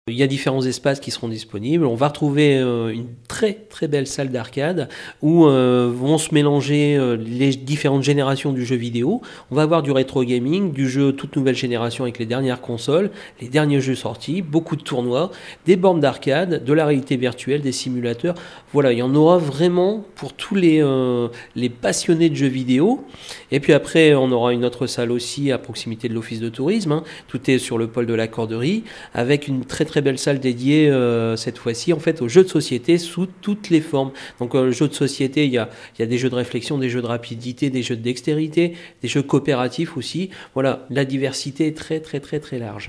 Il y a différents espaces qui seront disponibles. On va retrouver une très très belle salle d'arcade où vont se mélanger les différentes générations du jeu vidéo. On va avoir du rétro gaming, du jeu toute nouvelle génération avec les dernières consoles, les derniers jeux sortis, beaucoup de tournois, des bornes d'arcade, de la réalité virtuelle, des simulateurs. Voilà, il y en aura vraiment pour tous les passionnés de jeux vidéo. Et puis après, on aura une autre salle aussi à proximité de l'office de tourisme, hein. Tout est sur le pôle de la Corderie, avec une très belle salle dédiée cette fois-ci en fait aux jeux de société sous toutes les formes. Donc jeux de société, il y a des jeux de réflexion, des jeux de rapidité, des jeux de dextérité, des jeux coopératifs aussi. Voilà, la diversité est très large.